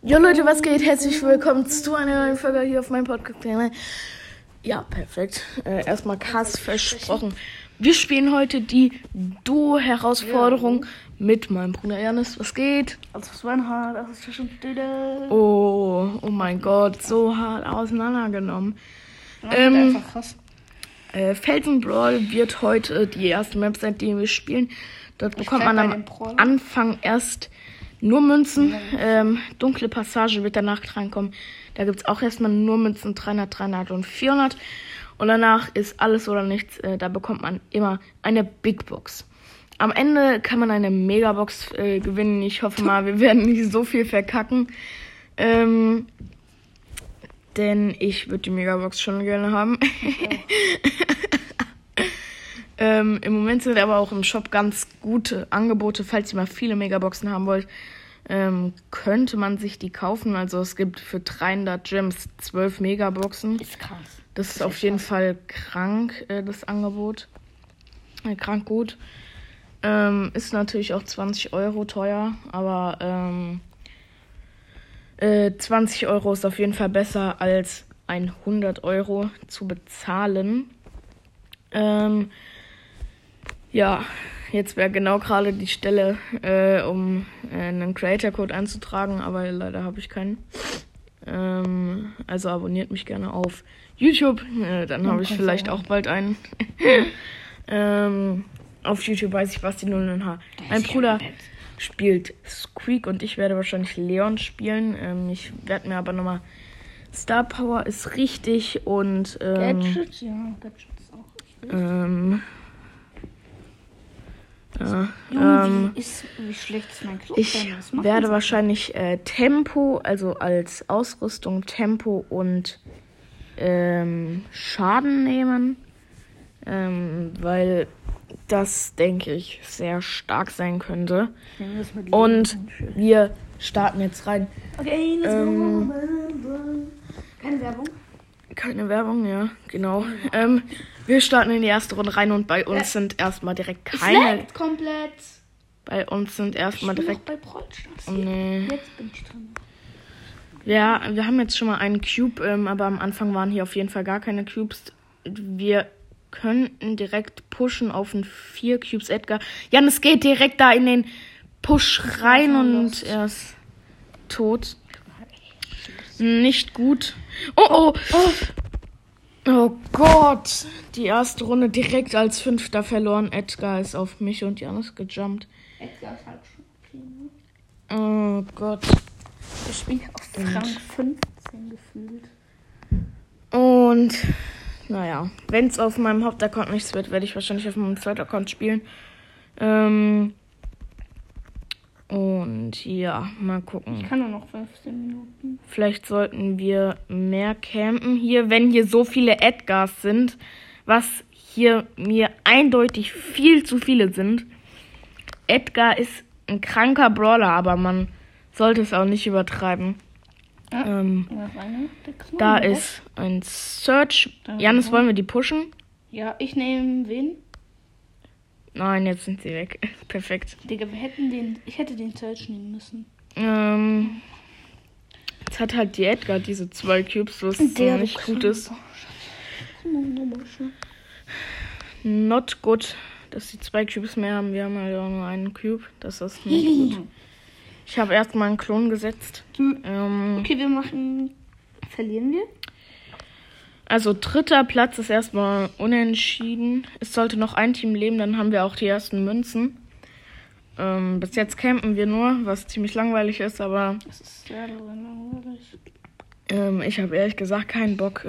Jo Leute, was geht? Herzlich willkommen zu einer neuen Folge hier auf meinem Podcast-Kanal. Ja, perfekt. Erstmal Kass versprochen. Wir spielen heute die Duo-Herausforderung mit meinem Bruder Janis. Was geht? Also Svenhard, das ist ja schon Oh mein Gott, so hart auseinandergenommen. einfach krass. Felsen Brawl wird heute die erste Map sein, die wir spielen. Dort bekommt man am Anfang erst nur Münzen. Dunkle Passage wird danach reinkommen. Da gibt es auch erstmal nur Münzen, 300, 300 und 400. Und danach ist alles oder nichts. Da bekommt man immer eine Big Box. Am Ende kann man eine Megabox gewinnen. Ich hoffe mal, wir werden nicht so viel verkacken. Denn ich würde die Megabox schon gerne haben. Im Moment sind aber auch im Shop ganz gute Angebote. Falls ihr mal viele Megaboxen haben wollt, könnte man sich die kaufen. Also es gibt für 300 Gems 12 Megaboxen. Ist krass. Das ist auf jeden Fall krank, das Angebot. Krank gut. Ist natürlich auch 20 Euro teuer, aber 20 Euro ist auf jeden Fall besser als 100 Euro zu bezahlen. Ja, jetzt wäre genau gerade die Stelle, um einen Creator-Code einzutragen, aber leider habe ich keinen. Also abonniert mich gerne auf YouTube, dann habe ich vielleicht auch bald einen. Auf YouTube weiß ich, was die 00H. Mein Bruder spielt Squeak und ich werde wahrscheinlich Leon spielen. Ich werde mir aber nochmal... Star Power ist richtig und... Gadget, ja, Gadget ist auch richtig. Junge, wie schlecht ist mein Club? Ich werde wahrscheinlich Tempo, also als Ausrüstung Tempo und Schaden nehmen, weil das, denke ich, sehr stark sein könnte. Und wir starten jetzt rein. Okay, let's go. Keine Werbung? Keine Werbung, ja, genau. Wir starten in die erste Runde rein und bei uns sind erstmal direkt keine... komplett. Bei uns sind erstmal direkt... Bei Brawl-Stars. Oh nee. Jetzt bin ich dran. Ja, wir haben jetzt schon mal einen Cube, aber am Anfang waren hier auf jeden Fall gar keine Cubes. Wir könnten direkt pushen auf einen 4 Cubes Edgar. Jan, es geht direkt da in den Push rein und er ist tot. Nicht gut. Oh Gott. Die erste Runde direkt als 5. verloren. Edgar ist auf mich und Janis gejumpt. Edgar ist halt schon okay. Oh Gott. Ich bin auf Rang 15 gefühlt. Und naja, wenn es auf meinem Hauptaccount nichts wird, werde ich wahrscheinlich auf meinem zweiten Account spielen. Und ja, mal gucken. Ich kann nur noch 15 Minuten. Vielleicht sollten wir mehr campen hier, wenn hier so viele Edgars sind, was hier mir eindeutig viel zu viele sind. Edgar ist ein kranker Brawler, aber man sollte es auch nicht übertreiben. Da ist ein Search. Janis, wollen wir die pushen? Ja, ich nehme wen? Nein, jetzt sind sie weg. Perfekt. Digga, ich hätte den Search nehmen müssen. Jetzt hat halt die Edgar diese 2 Cubes, was nicht gut ist. Not good, dass die 2 Cubes mehr haben. Wir haben halt auch nur einen Cube. Das ist nicht gut. Ich habe erstmal einen Klon gesetzt. Okay, verlieren wir? Also 3. Platz ist erstmal unentschieden. Es sollte noch ein Team leben, dann haben wir auch die ersten Münzen. Bis jetzt campen wir nur, was ziemlich langweilig ist, aber das ist sehr langweilig. Ich habe ehrlich gesagt keinen Bock,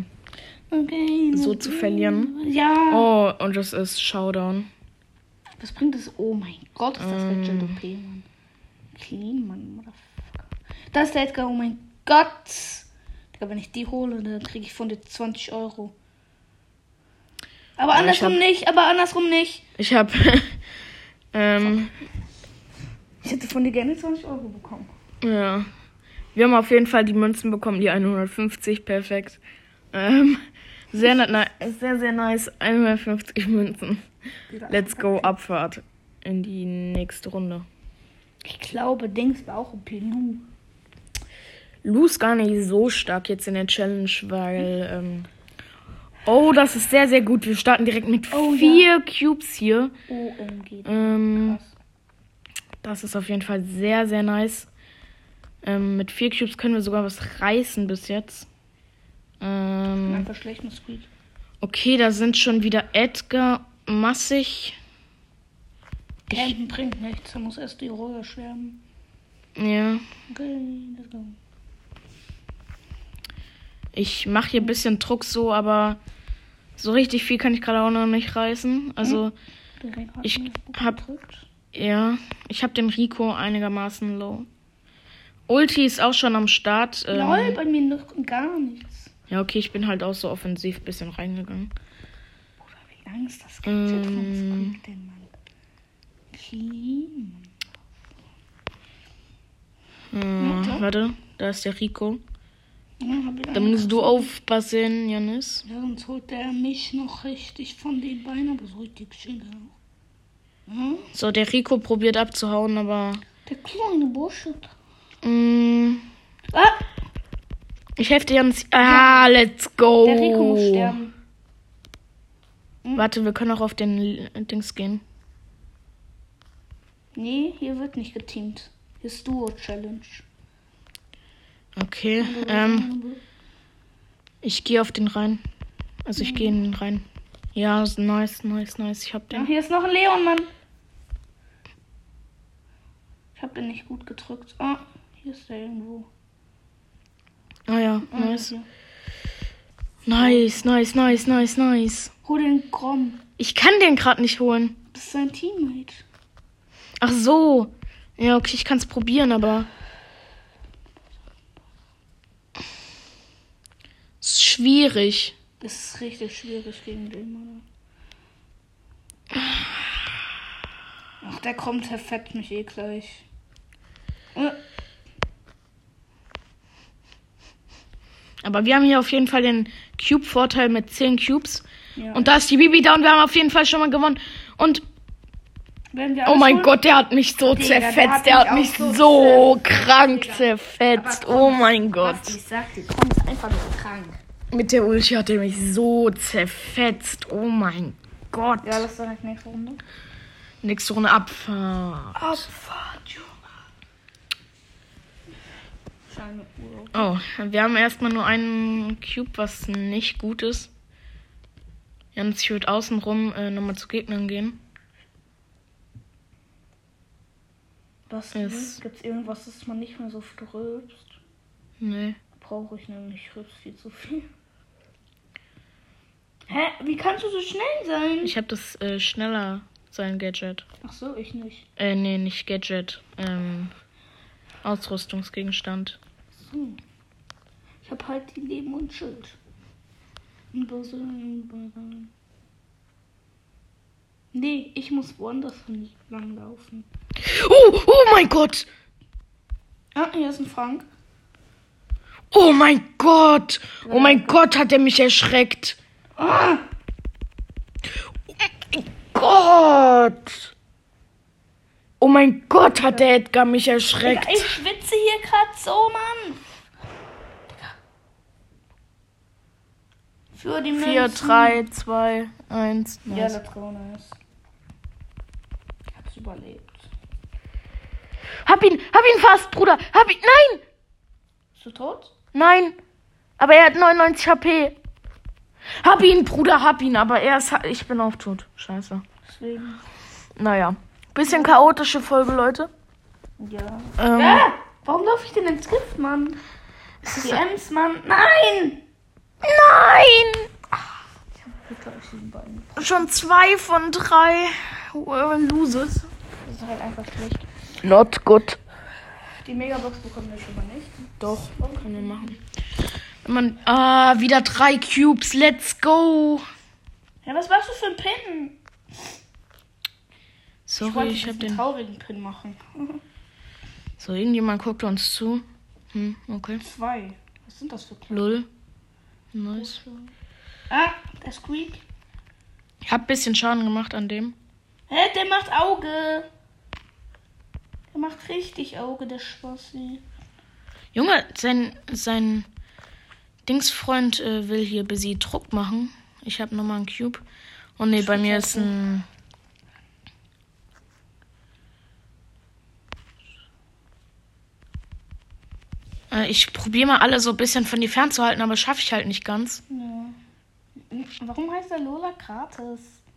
so zu verlieren. Ja. Oh, und das ist Showdown. Was bringt das? Oh mein Gott, ist das Legend OP, Mann. Clean, Mann, Motherfucker. Das ist der Edgar, oh mein Gott. Wenn ich die hole, dann kriege ich von dir 20 Euro. Aber andersrum nicht. Ich habe... ich hätte von dir gerne 20 Euro bekommen. Ja. Wir haben auf jeden Fall die Münzen bekommen, die 150, perfekt. Sehr nice. 150 Münzen. Let's go, Abfahrt in die nächste Runde. Ich glaube, Dings war auch OP. Lu ist gar nicht so stark jetzt in der Challenge, weil... oh, das ist sehr, sehr gut. Wir starten direkt mit 4 Cubes hier. OMG. Krass. Das ist auf jeden Fall sehr, sehr nice. Mit 4 Cubes können wir sogar was reißen bis jetzt. Einfach schlecht mit Squeak. Okay, da sind schon wieder Edgar, Massig. Campen bringt nichts, er muss erst die Rolle schwärmen. Ja. Okay, let's go. Ich mache hier ein bisschen Druck so, aber so richtig viel kann ich gerade auch noch nicht reißen. Also, ich habe den Rico einigermaßen low. Ulti ist auch schon am Start. Lol, bei mir noch gar nichts. Ja, okay, ich bin halt auch so offensiv ein bisschen reingegangen. Bruder, wie Angst das Gadget von Squeak denn, Mann. Warte, da ist der Rico. Ja, da musst du aufpassen, Janis. Ja, sonst holt der mich noch richtig von den Beinen, aber so richtig schön. Ja? So, der Rico probiert abzuhauen, aber... Der kleine Bursche. Ich helfe Janis. Let's go. Der Rico muss sterben. Warte, wir können auch auf den Dings gehen. Nee, hier wird nicht geteamt. Hier ist Duo-Challenge. Okay, ich gehe auf den rein. Also ich gehe in den rein. Ja, nice. Ich hab den. Ja, hier ist noch ein Leon, Mann. Ich hab den nicht gut gedrückt. Hier ist der irgendwo. Ja, nice. Nice. Hol den Grom. Ich kann den gerade nicht holen. Das ist sein Teammate. Ach so. Ja, okay, ich kann es probieren, aber... Es ist schwierig. Das ist richtig schwierig gegen den Mann. Ach, der kommt, zerfetzt mich eh gleich. Aber wir haben hier auf jeden Fall den Cube-Vorteil mit 10 Cubes. Ja. Und da ist die Bibi da und wir haben auf jeden Fall schon mal gewonnen. Und... Oh mein Gott, der hat mich so zerfetzt. Der hat mich so krank zerfetzt. Oh mein Gott. Ich sag dir, Tom ist einfach nur krank. Mit der Ulti hat er mich so zerfetzt. Oh mein Gott. Ja, das ist dann nächste Runde. Nächste Runde Abfahrt. Junge. Oh, wir haben erstmal nur einen Cube, was nicht gut ist. Jans, ich würde außenrum nochmal zu Gegnern gehen. Was ist? Gibt's irgendwas, das man nicht mehr so rülpst? Nee. Brauche ich nämlich, ich rülpst viel zu viel. Hä? Wie kannst du so schnell sein? Ich habe das schneller sein Gadget. Ach so, ich nicht. Nee, nicht Gadget. Ausrüstungsgegenstand. So. Ich habe halt die Leben und Schild. Nee, ich muss woanders lang laufen. Oh mein Gott! Hier ist ein Frank. Oh mein Gott! Oh mein Gott, hat er mich erschreckt. Oh mein Gott! Oh mein Gott, hat der Edgar mich erschreckt. Ich schwitze hier gerade so, Mann. Für die 4, 3, 2, 1. Nice. Ja, let's go, nice. Ich hab's überlebt. Hab ihn fast, Bruder. Nein! Bist du tot? Nein. Aber er hat 99 HP. Hab ihn, Bruder, aber ich bin auch tot. Scheiße. Deswegen. Naja. Bisschen chaotische Folge, Leute. Ja. Warum laufe ich denn ins Gift, Mann? Die Ems, Mann. Nein! Nein! Ich hab bitte auf den Beinen. Schon 2 von 3 Loses. Das ist halt einfach schlecht. Not good. Die Megabox bekommen wir schon mal nicht. Doch, können wir machen. Wieder 3 Cubes. Let's go. Ja, was machst du für einen Pin? Sorry, ich hab den traurigen Pin machen. So, irgendjemand guckt uns zu. Okay. 2. Was sind das für Pin? Lull. Nice. Der Squeak. Ich hab ein bisschen Schaden gemacht an dem. Hä, der macht Auge. Der macht richtig Auge, der Spassi. Junge, sein Dingsfreund will hier busy Druck machen. Ich habe nochmal einen Cube. Oh ne, bei mir ist ein... Ich probiere mal alle so ein bisschen von dir fernzuhalten, aber schaffe ich halt nicht ganz. Ja. Warum heißt der Lola Kratos?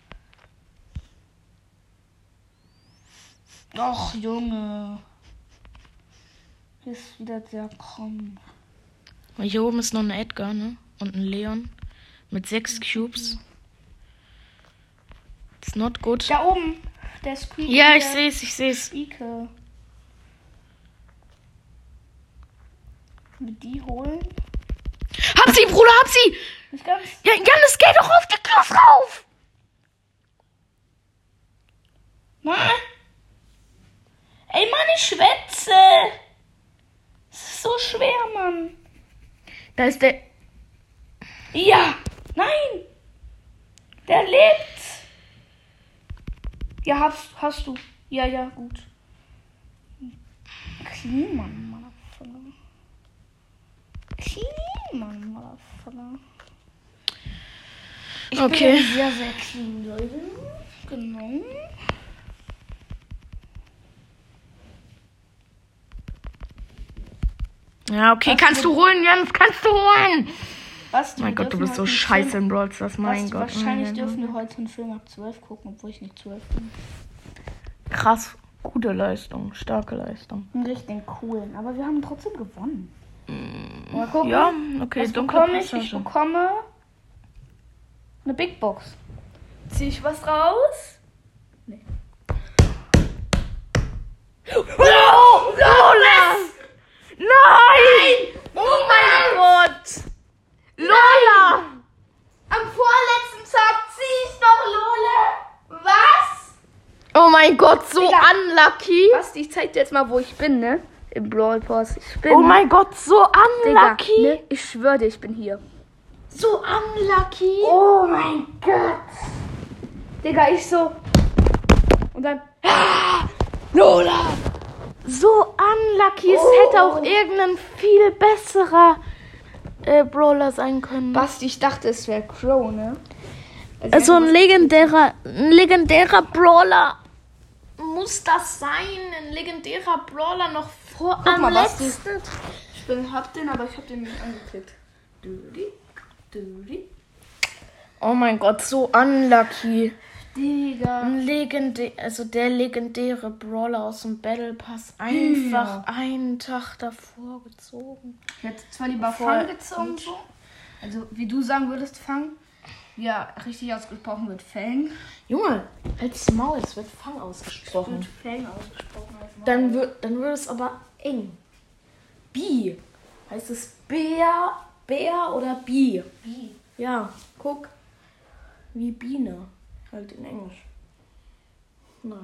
Och, Junge. Hier ist wieder der Krumm. Hier oben ist noch ein Edgar, ne? Und ein Leon. Mit 6 Cubes. It's not good. Da oben. Der Squeak. Ja, ich seh's. Ike. Mit die holen? Hab sie, Bruder, hab sie! Nicht ganz. Ja, Janis, geh doch auf die Klasse rauf! Mann! Ey, Mann, ich schwätze! Es ist so schwer, Mann. Da ist der... Ja! Nein! Der lebt! Ja, hast du. Ja, gut. Clean, Mann, Motherfucker. Clean, Mann, Motherfucker. Ich Okay. bin sehr, sehr clean, Leute. Genau. Ja, okay, kannst du holen, Jens, kannst du holen! Was, Mein Gott, du bist so scheiße in Brawl Stars, mein Gott. Wahrscheinlich dürfen wir heute einen Film ab 12 gucken, obwohl ich nicht 12 bin. Krass, gute Leistung, starke Leistung. Einen richtig coolen, aber wir haben trotzdem gewonnen. Mal gucken. Ja, okay, Was dunkle bekomme ich? Passage. Ich bekomme eine Big Box. Zieh ich was raus? Nee. Lola! Nein! Oh mein Gott! Lola! Am vorletzten Tag zieh ich noch Lola. Was? Oh mein Gott, so Digga. unlucky! Basti, ich zeig dir jetzt mal, wo ich bin, ne? Im Brawl Pass. Ich bin. Oh mein Gott, so Digga, unlucky! ne? Ich schwöre dir, ich bin hier. So unlucky! Oh mein Gott. Digga, ich so. Und dann. Lola! So unlucky, es hätte auch irgendein viel besserer Brawler sein können. Basti, ich dachte, es wäre Crow, ne? Also ein legendärer Brawler muss das sein. Ein legendärer Brawler noch vor Guck am mal, Basti. letzten. Hab den, aber ich hab den nicht angeklickt. Dudi. Oh mein Gott, so unlucky. Digga. Der legendäre Brawler aus dem Battle Pass einfach einen Tag davor gezogen. Ich hätte zwar lieber Fang gezogen, so. Also, wie du sagen würdest, Fang. Ja, richtig ausgesprochen wird Fang. Junge, als Maul, es wird Fang ausgesprochen. Wird Fang ausgesprochen als Maul. Dann wird es aber eng. Bi. Heißt es Bär oder Bi? Wie? Ja, guck. Wie Biene. Halt in Englisch. Naja.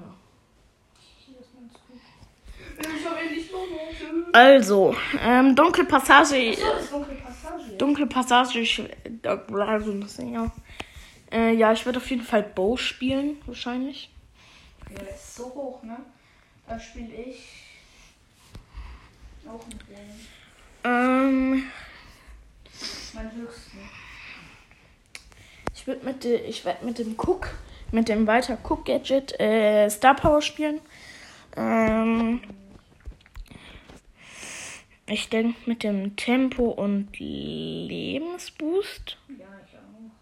Also, Dunkle Passage. Dunkle Passage. Ja, ich werde auf jeden Fall Bow spielen, wahrscheinlich. Ja, der ist so hoch, ne? Da spiele ich auch mit dem. Mein höchsten. Ich werde mit dem weiter Cook Gadget Star Power spielen. Ich denke mit dem Tempo und Lebensboost. Ja, ich auch.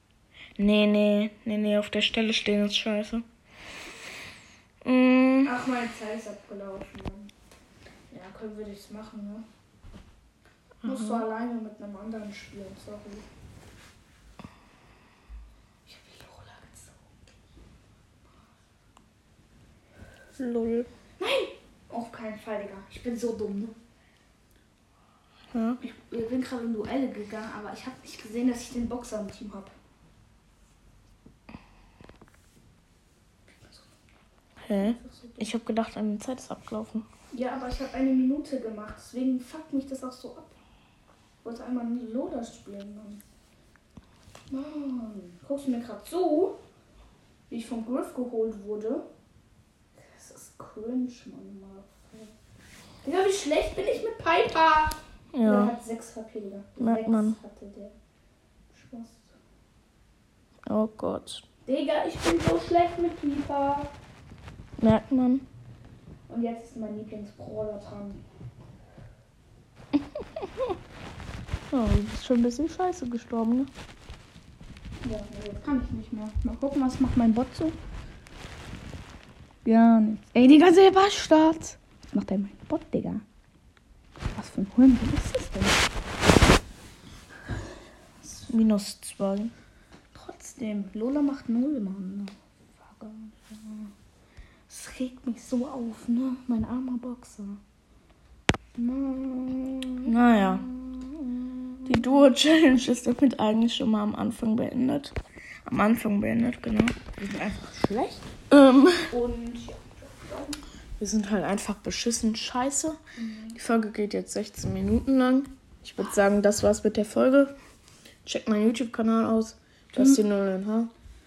Nee, auf der Stelle stehen ist scheiße. Ach, meine Zeit ist abgelaufen. Ja, würde ich es machen, ne? Musst du alleine mit einem anderen spielen, sorry. Ich hab die Lola gezogen. Lol. Nein! Auf keinen Fall, Digga. Ich bin so dumm, ne? Ja. Ich bin gerade in Duelle gegangen, aber ich habe nicht gesehen, dass ich den Boxer im Team habe. Hä? Ich habe gedacht, eine Zeit ist abgelaufen. Ja, aber ich habe 1 Minute gemacht, deswegen fuckt mich das auch so ab. Ich wollte einmal einen Loader spielen, Mann. Mann, guckst du mir gerade zu, wie ich vom Griff geholt wurde? Das ist cringe, Mann. Digga, wie schlecht bin ich mit Piper? Ja. Der hat 6 HP, Digga. Merkt man. Hatte der. Spaß. Oh Gott. Digga, ich bin so schlecht mit Piper. Merkt man. Und jetzt ist mein Lieblingsbrawler dran. Oh, du bist schon ein bisschen scheiße gestorben, ne? Ja, jetzt kann ich nicht mehr. Mal gucken, was macht mein Bot so. Gar nichts. Ey, Digga, Silberstart. Was macht denn mein Bot, Digga? Was für ein Hurensohn ist das denn? -2. Trotzdem, Lola macht 0, Mann. Das regt mich so auf, ne? Mein armer Boxer. Naja. Die Duo-Challenge ist damit eigentlich schon mal am Anfang beendet. Genau. Die sind einfach schlecht. Und ja. wir sind halt einfach beschissen scheiße. Die Folge geht jetzt 16 Minuten lang. Ich würde sagen, das war's mit der Folge. Checkt meinen YouTube-Kanal aus. Justin 0NH.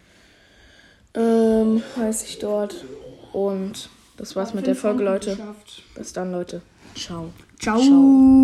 Heiße ich dort. Und das war's mit der Folge, Leute. Bis dann, Leute. Ciao. Ciao.